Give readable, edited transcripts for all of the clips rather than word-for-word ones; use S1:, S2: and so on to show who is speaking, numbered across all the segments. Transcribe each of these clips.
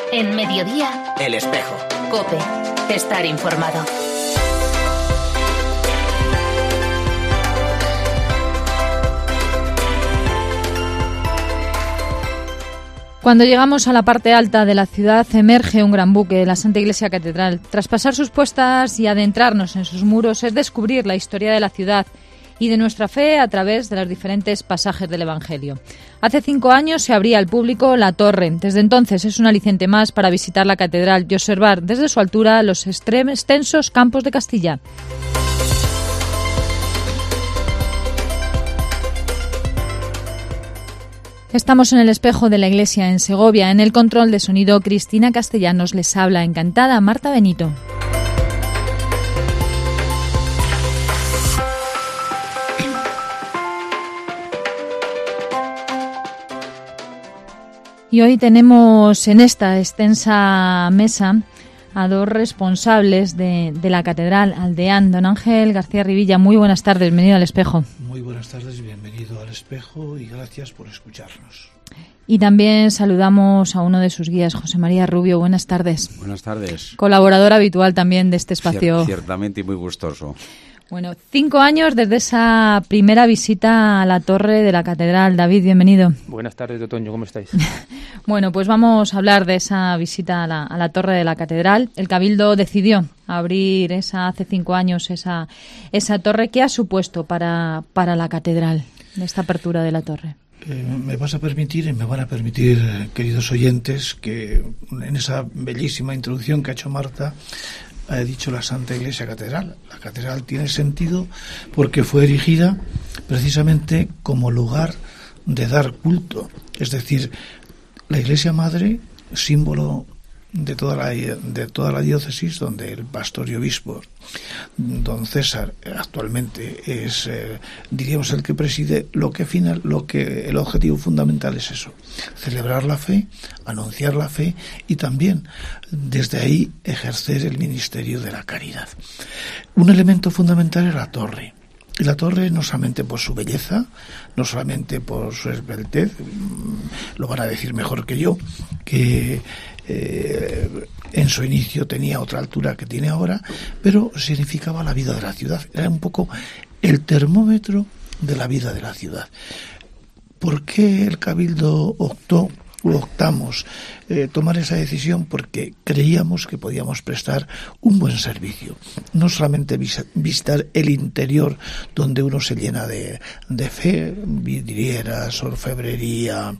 S1: En Mediodía,
S2: El Espejo.
S1: COPE. Estar informado.
S3: Cuando llegamos a la parte alta de la ciudad, emerge un gran buque, la Santa Iglesia Catedral. Tras pasar sus puertas y adentrarnos en sus muros, es descubrir la historia de la ciudad y de nuestra fe a través de los diferentes pasajes del Evangelio. Hace 5 años se abría al público la torre. Desde entonces es un aliciente más para visitar la catedral y observar desde su altura los extensos campos de Castilla. Estamos en el espejo de la iglesia en Segovia. En el control de sonido, Cristina Castellanos les habla. Encantada, Marta Benito. Y hoy tenemos en esta extensa mesa a 2 responsables de la catedral, al deán, don Ángel García Rivilla. Muy buenas tardes, bienvenido al espejo.
S4: Muy buenas tardes, bienvenido al espejo y gracias por escucharnos.
S3: Y también saludamos a uno de sus guías, José María Rubio. Buenas tardes.
S5: Buenas tardes.
S3: Colaborador habitual también de este espacio.
S5: Ciertamente y muy gustoso.
S3: Bueno, 5 años desde esa primera visita a la torre de la catedral. David, bienvenido.
S6: Buenas tardes, Toño, ¿cómo estáis?
S3: Bueno, pues vamos a hablar de esa visita a la torre de la catedral. El Cabildo decidió abrir hace 5 años esa torre. ¿Qué ha supuesto para la catedral esta apertura de la torre?
S4: Me van a permitir, queridos oyentes, que en esa bellísima introducción que ha hecho Marta, ha dicho la Santa Iglesia Catedral. La catedral tiene sentido porque fue erigida precisamente como lugar de dar culto. Es decir, la Iglesia Madre, símbolo de toda la diócesis, donde el pastor y obispo, don César, actualmente es, diríamos, el que preside, el objetivo fundamental es eso: celebrar la fe, anunciar la fe y también desde ahí ejercer el ministerio de la caridad. Un elemento fundamental es la torre. Y la torre, no solamente por su belleza, no solamente por su esbeltez, lo van a decir mejor que yo, que en su inicio tenía otra altura que tiene ahora, pero significaba la vida de la ciudad. Era un poco el termómetro de la vida de la ciudad. ¿Por qué el Cabildo optamos tomar esa decisión? Porque creíamos que podíamos prestar un buen servicio, no solamente visitar el interior, donde uno se llena de fe, vidrieras, orfebrería,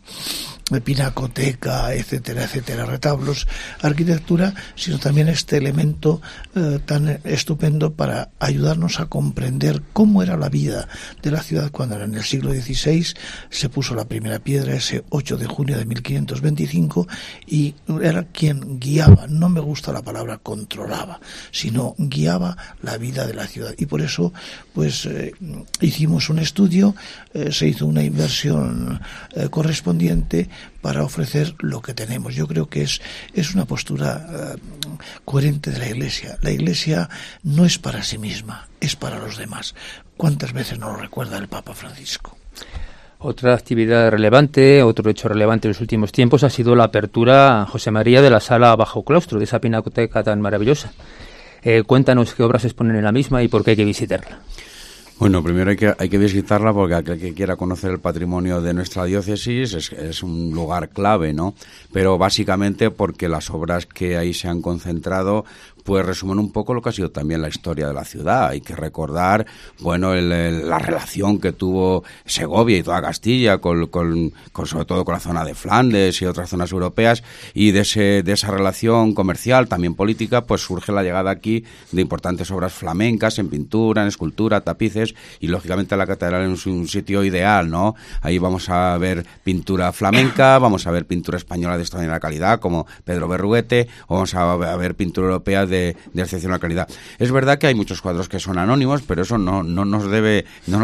S4: pinacoteca, etcétera, etcétera, retablos, arquitectura, sino también este elemento tan estupendo para ayudarnos a comprender cómo era la vida de la ciudad cuando en el siglo XVI se puso la primera piedra, ese 8 de junio de 1525, y era quien guiaba, no me gusta la palabra controlaba, sino guiaba la vida de la ciudad. Y por eso pues hicimos un estudio, se hizo una inversión correspondiente para ofrecer lo que tenemos. Yo creo que es una postura coherente de la Iglesia. La Iglesia no es para sí misma, es para los demás. ¿Cuántas veces nos lo recuerda el Papa Francisco?
S6: Otra actividad relevante, otro hecho relevante en los últimos tiempos ha sido la apertura, José María, de la sala bajo claustro, de esa pinacoteca tan maravillosa. Cuéntanos qué obras se exponen en la misma y por qué hay que visitarla.
S5: Bueno, primero hay que visitarla porque aquel que quiera conocer el patrimonio de nuestra diócesis es un lugar clave, ¿no? Pero básicamente porque las obras que ahí se han concentrado pues resumen un poco lo que ha sido también la historia de la ciudad. Hay que recordar, bueno, la relación que tuvo Segovia y toda Castilla con sobre todo con la zona de Flandes y otras zonas europeas, y de esa relación comercial, también política, pues surge la llegada aquí de importantes obras flamencas en pintura, en escultura, tapices, y lógicamente la catedral es un sitio ideal, ¿no? Ahí vamos a ver pintura flamenca, vamos a ver pintura española de extraordinaria calidad como Pedro Berruguete, o vamos a ver pintura europea de excepcional calidad. Es verdad que hay muchos cuadros que son anónimos, pero eso no nos debe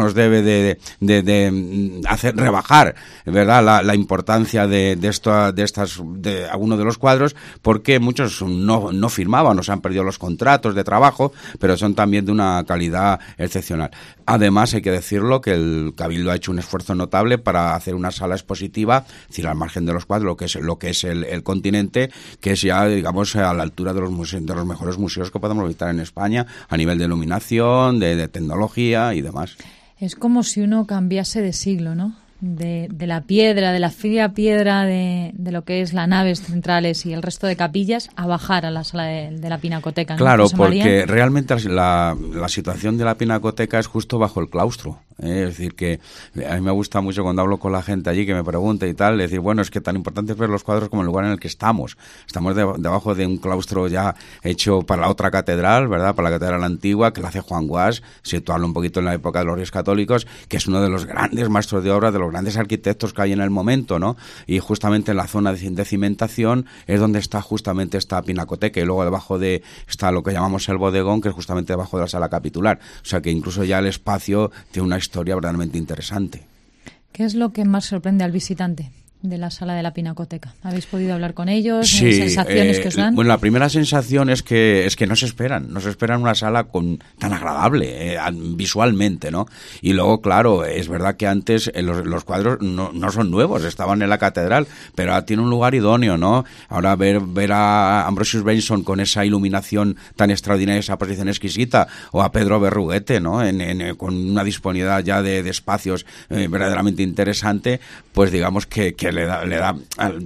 S5: de hacer rebajar, ¿verdad?, la importancia de alguno de los cuadros, porque muchos no firmaban, o se han perdido los contratos de trabajo, pero son también de una calidad excepcional. Además, hay que decirlo que el Cabildo ha hecho un esfuerzo notable para hacer una sala expositiva, es decir, al margen de los cuadros, lo que es el continente, que es ya, digamos, a la altura de los mejores museos que podemos visitar en España, a nivel de iluminación, de tecnología y demás.
S3: Es como si uno cambiase de siglo, ¿no? De la piedra, de la fría piedra de lo que es las naves centrales y el resto de capillas, a bajar a la sala de la Pinacoteca, ¿no?
S5: Claro,
S3: José María.
S5: porque realmente la situación de la Pinacoteca es justo bajo el claustro. Es decir, que a mí me gusta mucho cuando hablo con la gente allí que me pregunta y tal, decir, bueno, es que tan importante es ver los cuadros como el lugar en el que estamos. Estamos debajo de un claustro ya hecho para la otra catedral, ¿verdad? Para la catedral antigua, que la hace Juan Guas, situarlo un poquito en la época de los Reyes Católicos, que es uno de los grandes maestros de obra, de los grandes arquitectos que hay en el momento, ¿no? Y justamente en la zona de cimentación es donde está justamente esta Pinacoteca, y luego debajo está lo que llamamos el bodegón, que es justamente debajo de la sala capitular. O sea que incluso ya el espacio tiene una historia verdaderamente interesante.
S3: ¿Qué es lo que más sorprende al visitante de la sala de la Pinacoteca? ¿Habéis podido hablar con ellos?
S5: Sí,
S3: ¿Sensaciones que os dan?
S5: Bueno, la primera sensación es que no se esperan una sala tan agradable visualmente, ¿no? Y luego, claro, es verdad que antes los cuadros no son nuevos, estaban en la catedral, pero ahora tiene un lugar idóneo, ¿no? Ahora ver a Ambrosius Benson con esa iluminación tan extraordinaria, esa posición exquisita, o a Pedro Berruguete, ¿no? Con una disponibilidad ya de espacios verdaderamente interesante, pues digamos que le da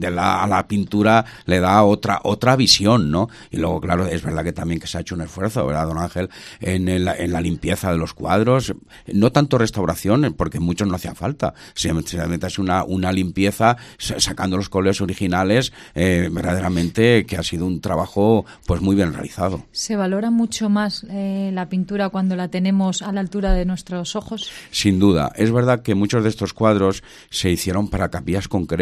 S5: a la pintura le da otra visión, ¿no? Y luego, claro, es verdad que también que se ha hecho un esfuerzo, ¿verdad, don Ángel? En la limpieza de los cuadros, no tanto restauración, porque muchos no hacía falta, simplemente es una limpieza sacando los colores originales, verdaderamente que ha sido un trabajo pues muy bien realizado.
S3: ¿Se valora mucho más la pintura cuando la tenemos a la altura de nuestros ojos?
S5: Sin duda, es verdad que muchos de estos cuadros se hicieron para capillas concretas,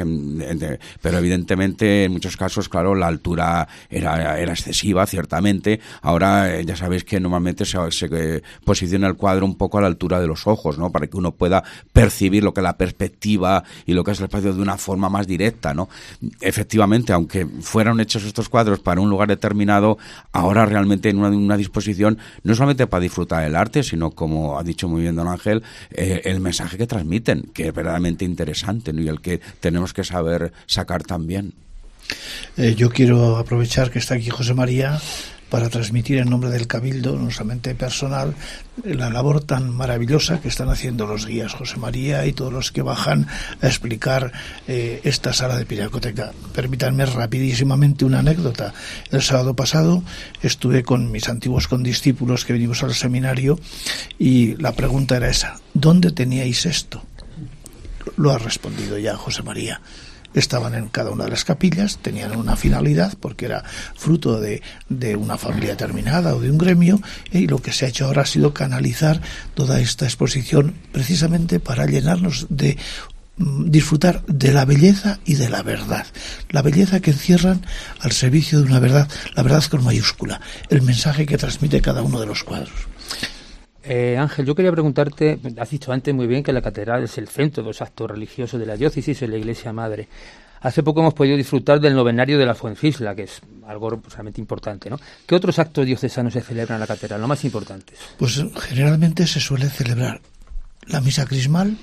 S5: pero evidentemente en muchos casos, claro, la altura era excesiva, ciertamente. Ahora ya sabéis que normalmente se posiciona el cuadro un poco a la altura de los ojos, ¿no? Para que uno pueda percibir lo que es la perspectiva y lo que es el espacio de una forma más directa, ¿no? Efectivamente, aunque fueron hechos estos cuadros para un lugar determinado, ahora realmente en una disposición no solamente para disfrutar del arte, sino, como ha dicho muy bien don Ángel, el mensaje que transmiten, que es verdaderamente interesante, ¿no? Y el que tenemos que saber sacar también.
S4: Yo quiero aprovechar que está aquí José María para transmitir en nombre del Cabildo, no solamente personal, la labor tan maravillosa que están haciendo los guías José María y todos los que bajan a explicar esta sala de Pinacoteca. Permítanme rapidísimamente una anécdota. El sábado pasado estuve con mis antiguos condiscípulos que venimos al seminario y la pregunta era esa: ¿dónde teníais esto? Lo ha respondido ya José María. Estaban en cada una de las capillas, tenían una finalidad porque era fruto de una familia determinada o de un gremio, y lo que se ha hecho ahora ha sido canalizar toda esta exposición precisamente para llenarnos de disfrutar de la belleza y de la verdad. La belleza que encierran al servicio de una verdad, la verdad con mayúscula, el mensaje que transmite cada uno de los cuadros.
S6: Ángel, yo quería preguntarte, has dicho antes muy bien que la catedral es el centro de los actos religiosos de la diócesis, es la iglesia madre. Hace poco hemos podido disfrutar del novenario de la Fuencisla, que es algo realmente importante, ¿no? ¿Qué otros actos diocesanos se celebran en la catedral, los más importantes?
S4: Pues generalmente se suele celebrar la misa crismal,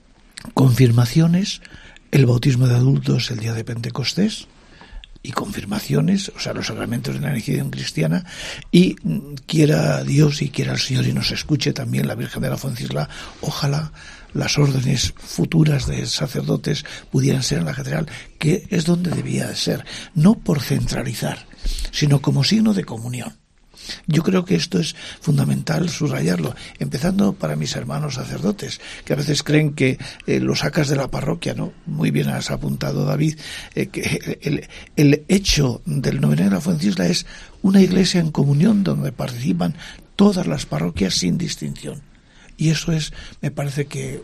S4: confirmaciones, el bautismo de adultos el día de Pentecostés, y confirmaciones, o sea, los sacramentos de la iniciación cristiana, y quiera Dios y quiera el Señor y nos escuche también la Virgen de la Fuencisla, ojalá las órdenes futuras de sacerdotes pudieran ser en la catedral, que es donde debía de ser, no por centralizar, sino como signo de comunión. Yo creo que esto es fundamental subrayarlo, empezando para mis hermanos sacerdotes, que a veces creen que lo sacas de la parroquia, ¿no? Muy bien has apuntado, David, que el hecho del novenario de la Fuencisla es una iglesia en comunión donde participan todas las parroquias sin distinción. Y eso es, me parece que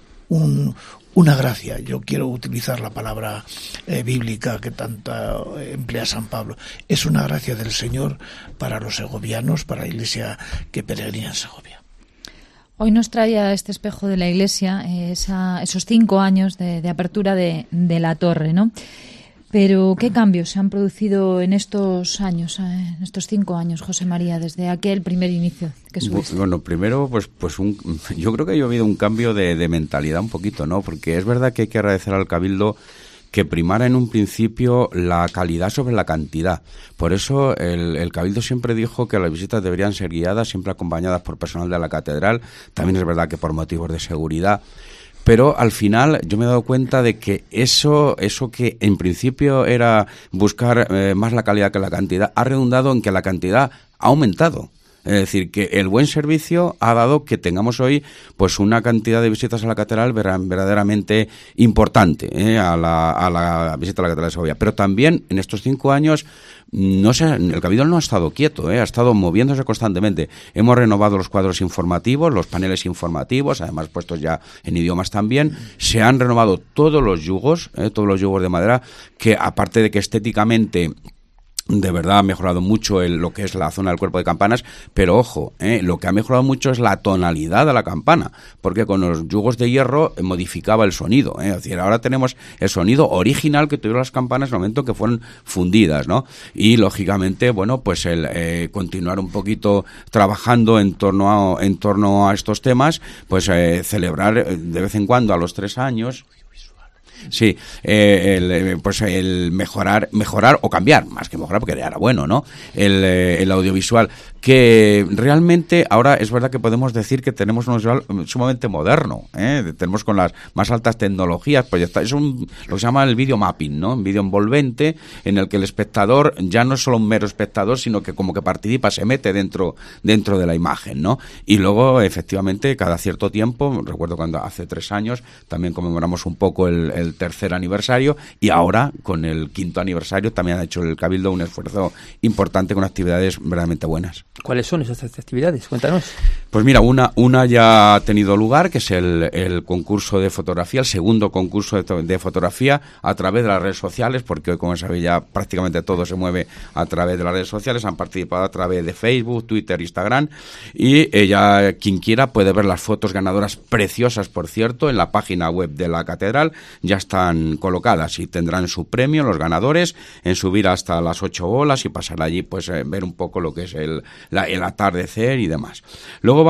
S4: una gracia. Yo quiero utilizar la palabra bíblica que tanto emplea San Pablo. Es una gracia del Señor para los segovianos, para la iglesia que peregrina en Segovia.
S3: Hoy nos traía este espejo de la iglesia esos 5 años de apertura de la torre, ¿no? Pero, ¿qué cambios se han producido en estos años, en estos 5 años, José María, desde aquel primer inicio que subiste?
S5: Bueno, primero, yo creo que ha habido un cambio de mentalidad un poquito, ¿no? Porque es verdad que hay que agradecer al Cabildo que primara en un principio la calidad sobre la cantidad. Por eso el Cabildo siempre dijo que las visitas deberían ser guiadas, siempre acompañadas por personal de la catedral. También es verdad que por motivos de seguridad. Pero al final yo me he dado cuenta de que eso que en principio era buscar más la calidad que la cantidad, ha redundado en que la cantidad ha aumentado. Es decir, que el buen servicio ha dado que tengamos hoy pues una cantidad de visitas a la catedral verdaderamente importante, a la visita a la catedral de Segovia. Pero también en estos 5 años el Cabildo no ha estado quieto, ha estado moviéndose constantemente. Hemos renovado los cuadros informativos, los paneles informativos, además puestos ya en idiomas también. Se han renovado todos los yugos de madera, que aparte de que estéticamente de verdad ha mejorado mucho lo que es la zona del cuerpo de campanas, pero ojo, lo que ha mejorado mucho es la tonalidad de la campana, porque con los yugos de hierro modificaba el sonido, es decir, ahora tenemos el sonido original que tuvieron las campanas en el momento que fueron fundidas, ¿no? Y lógicamente, bueno, pues el continuar un poquito trabajando en torno a estos temas, pues celebrar de vez en cuando a los 3 años. Sí, el mejorar o cambiar, más que mejorar porque ya era bueno, ¿no? El audiovisual, que realmente ahora es verdad que podemos decir que tenemos un audiovisual sumamente moderno, tenemos con las más altas tecnologías, pues ya está, es lo que se llama el video mapping, ¿no? Un vídeo envolvente en el que el espectador ya no es solo un mero espectador, sino que como que participa, se mete dentro de la imagen, ¿no? Y luego, efectivamente, cada cierto tiempo, recuerdo cuando hace 3 años también conmemoramos un poco el 3er aniversario, y ahora con el 5º aniversario también ha hecho el Cabildo un esfuerzo importante con actividades verdaderamente buenas.
S6: ¿Cuáles son esas actividades? Cuéntanos.
S5: Pues mira, una ya ha tenido lugar, que es el concurso de fotografía, el segundo concurso de fotografía a través de las redes sociales, porque hoy, como sabéis, ya prácticamente todo se mueve a través de las redes sociales. Han participado a través de Facebook, Twitter, Instagram, y ya quien quiera puede ver las fotos ganadoras, preciosas por cierto, en la página web de la catedral. Ya están colocadas y tendrán su premio los ganadores en subir hasta las 8 bolas y pasar allí, pues ver un poco lo que es el atardecer y demás. Luego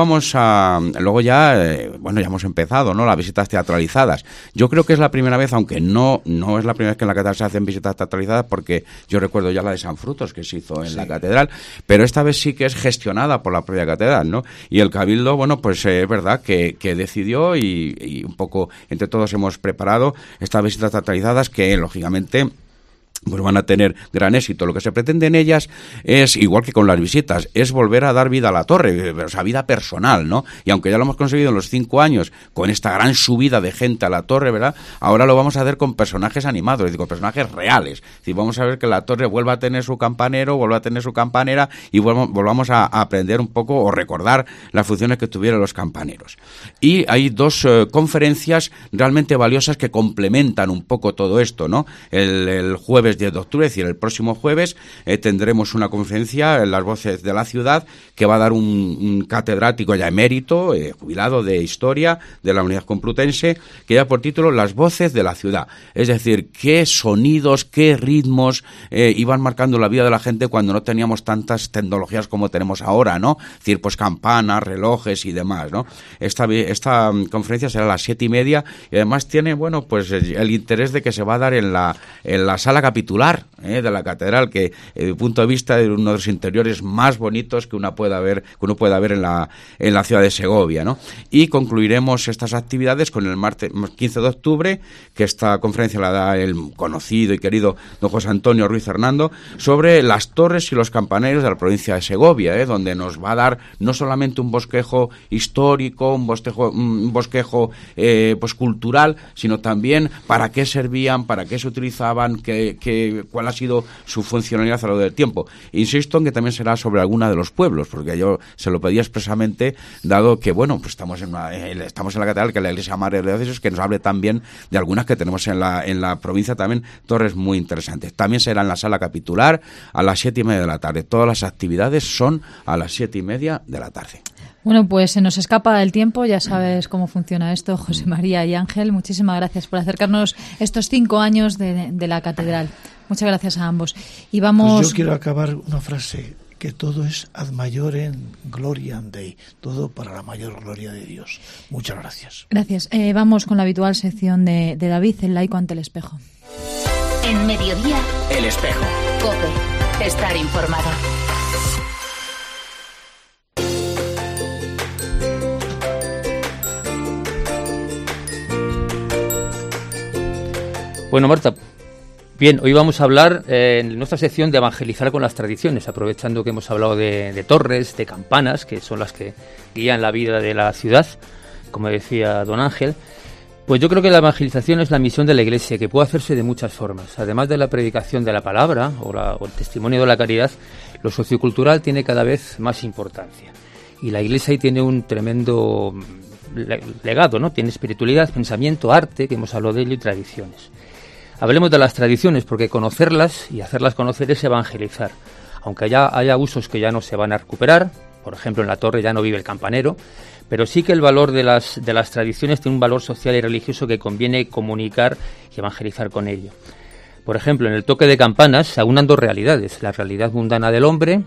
S5: ya hemos empezado, ¿no? Las visitas teatralizadas. Yo creo que es la primera vez, aunque no es la primera vez que en la catedral se hacen visitas teatralizadas, porque yo recuerdo ya la de San Frutos que se hizo en la catedral, pero esta vez sí que es gestionada por la propia catedral, ¿no? Y el Cabildo, bueno, pues es verdad que decidió y un poco entre todos hemos preparado estas visitas teatralizadas que, lógicamente, pues van a tener gran éxito. Lo que se pretende en ellas es, igual que con las visitas, es volver a dar vida a la torre, o sea, vida personal, ¿no? Y aunque ya lo hemos conseguido en los 5 años, con esta gran subida de gente a la torre, ¿verdad? Ahora lo vamos a hacer con personajes animados, es decir, con personajes reales. Es decir, vamos a ver que la torre vuelva a tener su campanero, vuelva a tener su campanera y volvamos a aprender un poco o recordar las funciones que tuvieron los campaneros. Y hay 2 conferencias realmente valiosas que complementan un poco todo esto, ¿no? El jueves 10 de octubre, es decir, el próximo jueves, tendremos una conferencia en Las Voces de la Ciudad que va a dar un catedrático ya emérito, jubilado de Historia de la Unidad Complutense, que lleva por título Las Voces de la Ciudad. Es decir, qué sonidos, qué ritmos iban marcando la vida de la gente cuando no teníamos tantas tecnologías como tenemos ahora, ¿no? Es decir, pues campanas, relojes y demás, ¿no? Esta conferencia será a las 7:30 y además tiene, bueno, pues el interés de que se va a dar en la sala capitular de la catedral, que desde el punto de vista de uno de los interiores más bonitos que uno pueda ver en la ciudad de Segovia, ¿no? Y concluiremos estas actividades con el martes 15 de octubre, que esta conferencia la da el conocido y querido don José Antonio Ruiz Hernando, sobre las torres y los campaneros de la provincia de Segovia, donde nos va a dar no solamente un bosquejo histórico, un bosquejo pues cultural, sino también para qué servían, para qué se utilizaban, cuál ha sido su funcionalidad a lo largo del tiempo. Insisto en que también será sobre alguna de los pueblos, porque yo se lo pedía expresamente, dado que, bueno, pues estamos en la catedral, que es la iglesia madre de la diócesis, que nos hable también de algunas que tenemos en la provincia también, torres muy interesantes. También será en la sala capitular a las 7:30 de la tarde. Todas las actividades son a las 7:30 de la tarde.
S3: Bueno, pues se nos escapa el tiempo, ya sabes cómo funciona esto, José María y Ángel. Muchísimas gracias por acercarnos estos 5 años de la catedral. Muchas gracias a ambos. Y vamos...
S4: Pues yo quiero acabar una frase, que todo es ad maiorem gloriam Dei, todo para la mayor gloria de Dios. Muchas gracias.
S3: Gracias. Vamos con la habitual sección de David, el laico ante el espejo.
S1: En Mediodía,
S2: El Espejo.
S1: COPE. Estar informado.
S6: Bueno, Marta, bien, hoy vamos a hablar en nuestra sección de evangelizar con las tradiciones, aprovechando que hemos hablado de torres, de campanas, que son las que guían la vida de la ciudad, como decía don Ángel. Pues yo creo que la evangelización es la misión de la Iglesia, que puede hacerse de muchas formas. Además de la predicación de la palabra o el testimonio de la caridad, lo sociocultural tiene cada vez más importancia. Y la Iglesia ahí tiene un tremendo legado, ¿no? Tiene espiritualidad, pensamiento, arte, que hemos hablado de ello, y tradiciones. Hablemos de las tradiciones, porque conocerlas y hacerlas conocer es evangelizar. Aunque haya usos que ya no se van a recuperar, por ejemplo, en la torre ya no vive el campanero, pero sí que el valor de las tradiciones tiene un valor social y religioso que conviene comunicar y evangelizar con ello. Por ejemplo, en el toque de campanas se aunan dos realidades: la realidad mundana del hombre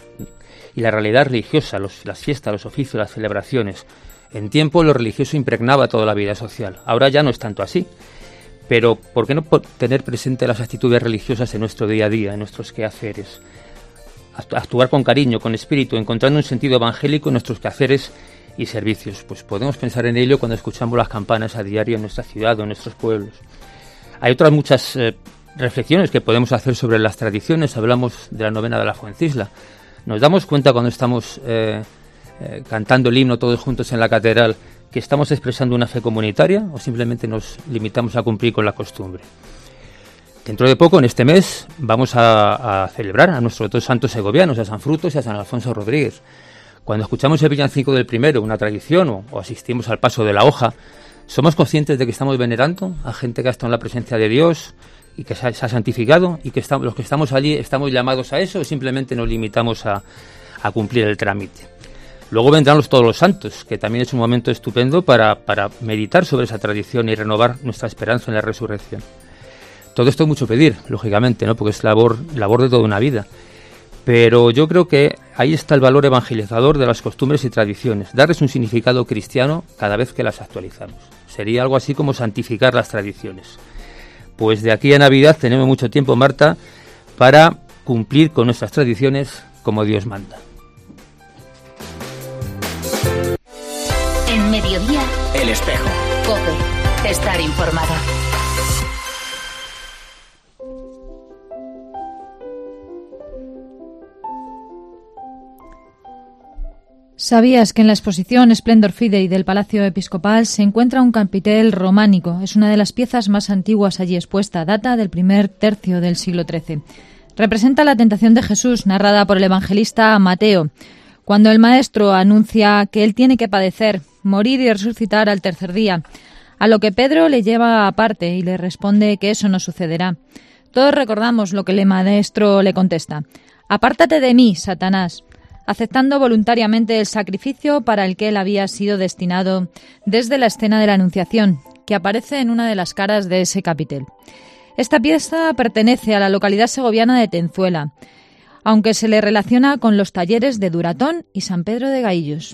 S6: y la realidad religiosa, las fiestas, los oficios, las celebraciones. En tiempo lo religioso impregnaba toda la vida social. Ahora ya no es tanto así. Pero ¿por qué no tener presente las actitudes religiosas en nuestro día a día, en nuestros quehaceres? Actuar con cariño, con espíritu, encontrando un sentido evangélico en nuestros quehaceres y servicios. Pues podemos pensar en ello cuando escuchamos las campanas a diario en nuestra ciudad o en nuestros pueblos. Hay otras muchas reflexiones que podemos hacer sobre las tradiciones. Hablamos de la novena de la Fuencisla. Nos damos cuenta cuando estamos cantando el himno todos juntos en la catedral que estamos expresando una fe comunitaria o simplemente nos limitamos a cumplir con la costumbre. Dentro de poco, en este mes, vamos a celebrar a nuestros dos santos segovianos, a San Frutos y a San Alfonso Rodríguez. Cuando escuchamos el villancico del primero, una tradición, o asistimos al paso de la hoja, ¿somos conscientes de que estamos venerando a gente que ha estado en la presencia de Dios y que se ha santificado, y que los que estamos allí estamos llamados a eso, o simplemente nos limitamos a cumplir el trámite? Luego vendrán todos los santos, que también es un momento estupendo para meditar sobre esa tradición y renovar nuestra esperanza en la resurrección. Todo esto es mucho pedir, lógicamente, ¿no? Porque es labor de toda una vida. Pero yo creo que ahí está el valor evangelizador de las costumbres y tradiciones, darles un significado cristiano cada vez que las actualizamos. Sería algo así como santificar las tradiciones. Pues de aquí a Navidad tenemos mucho tiempo, Marta, para cumplir con nuestras tradiciones como Dios manda.
S1: En Mediodía,
S2: El Espejo.
S1: COPE. Estar informado.
S3: ¿Sabías que en la exposición Splendor Fidei del Palacio Episcopal se encuentra un capitel románico? Es una de las piezas más antiguas allí expuesta, data del primer tercio del siglo XIII. Representa la tentación de Jesús, narrada por el evangelista Mateo, cuando el Maestro anuncia que él tiene que padecer, morir y resucitar al tercer día, a lo que Pedro le lleva aparte y le responde que eso no sucederá. Todos recordamos lo que el Maestro le contesta: «Apártate de mí, Satanás», aceptando voluntariamente el sacrificio para el que él había sido destinado desde la escena de la Anunciación, que aparece en una de las caras de ese capitel. Esta pieza pertenece a la localidad segoviana de Tenzuela, aunque se le relaciona con los talleres de Duratón y San Pedro de Gaillos.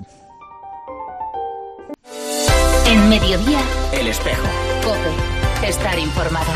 S1: En Mediodía,
S2: El Espejo.
S1: COPE. Estar informado.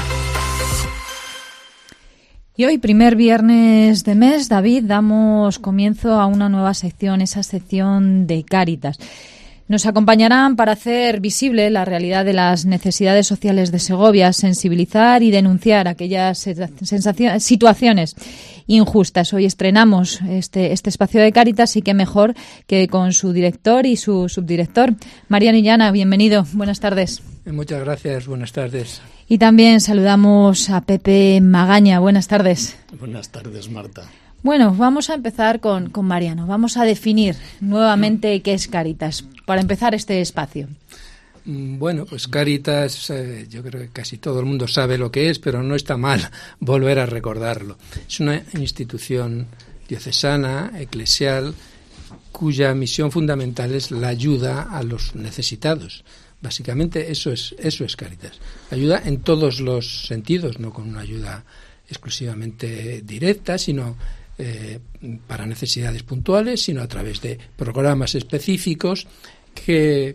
S3: Y hoy, primer viernes de mes, David, damos comienzo a una nueva sección, esa sección de Cáritas. Nos acompañarán para hacer visible la realidad de las necesidades sociales de Segovia, sensibilizar y denunciar aquellas situaciones injustas. Hoy estrenamos este espacio de Cáritas, y qué mejor que con su director y su subdirector. Mariano Illana, bienvenido. Buenas tardes.
S7: Muchas gracias. Buenas tardes.
S3: Y también saludamos a Pepe Magaña. Buenas tardes.
S8: Buenas tardes, Marta.
S3: Bueno, vamos a empezar con Mariano. Vamos a definir nuevamente qué es Cáritas, para empezar este espacio.
S7: Bueno, pues Cáritas, yo creo que casi todo el mundo sabe lo que es, pero no está mal volver a recordarlo. Es una institución diocesana, eclesial, cuya misión fundamental es la ayuda a los necesitados. Básicamente eso es Cáritas. Ayuda en todos los sentidos, no con una ayuda exclusivamente directa, sino para necesidades puntuales, sino a través de programas específicos que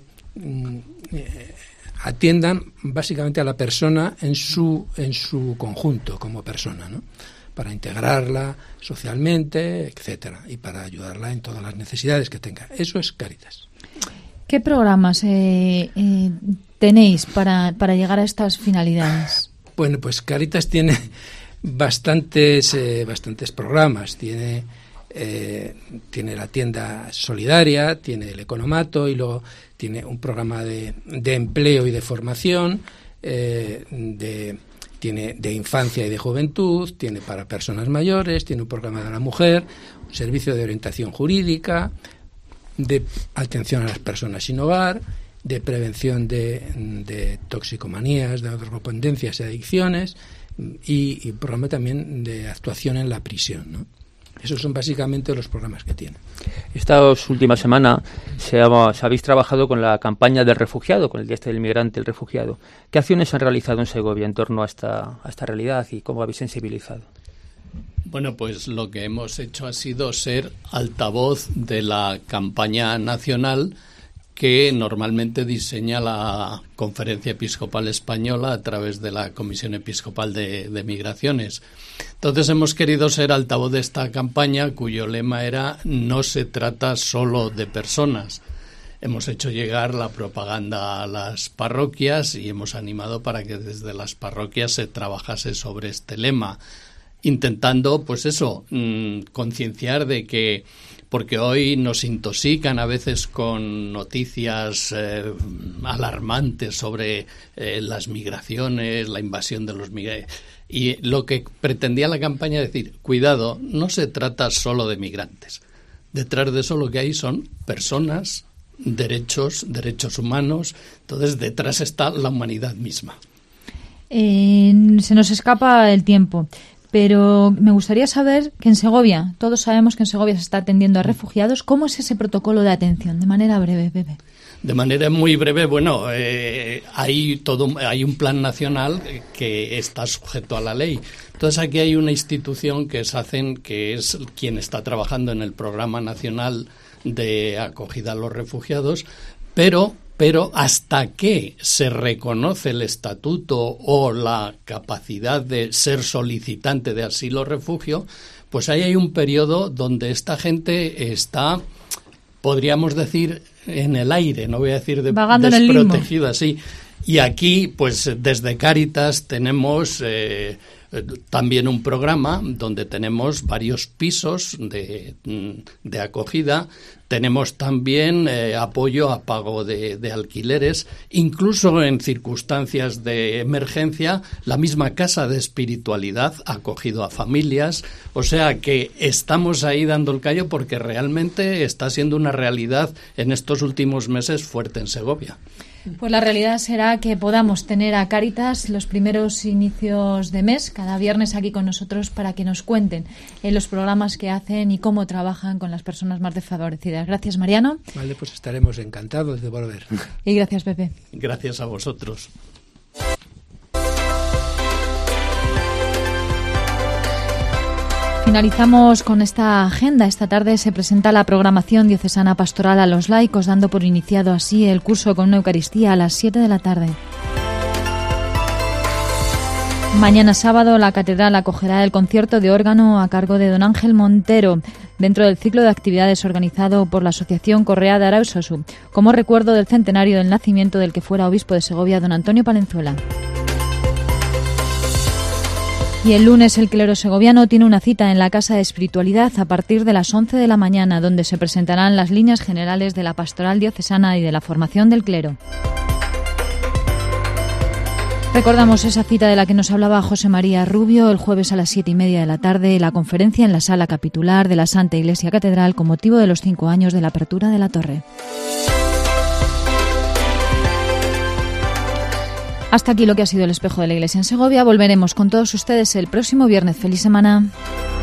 S7: atiendan básicamente a la persona en su conjunto como persona, ¿no? Para integrarla socialmente, etcétera, y para ayudarla en todas las necesidades que tenga. Eso es Cáritas.
S3: ¿Qué programas tenéis para llegar a estas finalidades?
S7: Bueno, pues Cáritas tiene bastantes programas. Tiene la tienda solidaria, tiene el economato y luego tiene un programa de empleo y de formación, tiene de infancia y de juventud, tiene para personas mayores, tiene un programa de la mujer, un servicio de orientación jurídica, de atención a las personas sin hogar, de prevención de toxicomanías, de drogodependencias y adicciones, y un programa también de actuación en la prisión, ¿no? Esos son básicamente los programas que tiene.
S6: Estas últimas semanas habéis trabajado con la campaña del refugiado, con el Día del Migrante, el refugiado. ¿Qué acciones han realizado en Segovia en torno a esta realidad y cómo habéis sensibilizado?
S8: Bueno, pues lo que hemos hecho ha sido ser altavoz de la campaña nacional que normalmente diseña la Conferencia Episcopal Española a través de la Comisión Episcopal de Migraciones. Entonces hemos querido ser altavoz de esta campaña, cuyo lema era "No se trata solo de personas". Hemos hecho llegar la propaganda a las parroquias y hemos animado para que desde las parroquias se trabajase sobre este lema, intentando, pues eso, concienciar de que, porque hoy nos intoxican a veces con noticias alarmantes sobre las migraciones, la invasión de los migrantes. Y lo que pretendía la campaña es decir, cuidado, no se trata solo de migrantes. Detrás de eso lo que hay son personas, derechos humanos. Entonces detrás está la humanidad misma.
S3: Se nos escapa el tiempo. Pero me gustaría saber que en Segovia, todos sabemos que en Segovia se está atendiendo a refugiados. ¿Cómo es ese protocolo de atención? De manera breve, Pepe.
S8: De manera muy breve, bueno, hay un plan nacional que está sujeto a la ley. Entonces aquí hay una institución que es quien está trabajando en el Programa Nacional de Acogida a los Refugiados, pero hasta que se reconoce el estatuto o la capacidad de ser solicitante de asilo o refugio, pues ahí hay un periodo donde esta gente está, podríamos decir, en el aire, no voy a decir desprotegida, sí. Y aquí, pues desde Cáritas tenemos también un programa donde tenemos varios pisos de acogida. Tenemos también apoyo a pago de alquileres, incluso en circunstancias de emergencia, la misma casa de espiritualidad ha acogido a familias. O sea que estamos ahí dando el callo porque realmente está siendo una realidad en estos últimos meses fuerte en Segovia.
S3: Pues la realidad será que podamos tener a Cáritas los primeros inicios de mes, cada viernes aquí con nosotros, para que nos cuenten los programas que hacen y cómo trabajan con las personas más desfavorecidas. Gracias, Mariano.
S7: Vale, pues estaremos encantados de volver.
S3: Y gracias, Pepe.
S8: Gracias a vosotros.
S3: Finalizamos con esta agenda. Esta tarde se presenta la programación diocesana pastoral a los laicos, dando por iniciado así el curso con una Eucaristía a las 7 de la tarde. Mañana sábado la catedral acogerá el concierto de órgano a cargo de don Ángel Montero, dentro del ciclo de actividades organizado por la Asociación Correa de Arausosu, como recuerdo del centenario del nacimiento del que fuera obispo de Segovia, don Antonio Palenzuela. Y el lunes el clero segoviano tiene una cita en la Casa de Espiritualidad a partir de las 11 de la mañana, donde se presentarán las líneas generales de la pastoral diocesana y de la formación del clero. Recordamos esa cita de la que nos hablaba José María Rubio el jueves a las 7:30 de la tarde, la conferencia en la sala capitular de la Santa Iglesia Catedral con motivo de los 5 años de la apertura de la torre. Hasta aquí lo que ha sido el espejo de la Iglesia en Segovia. Volveremos con todos ustedes el próximo viernes. ¡Feliz semana!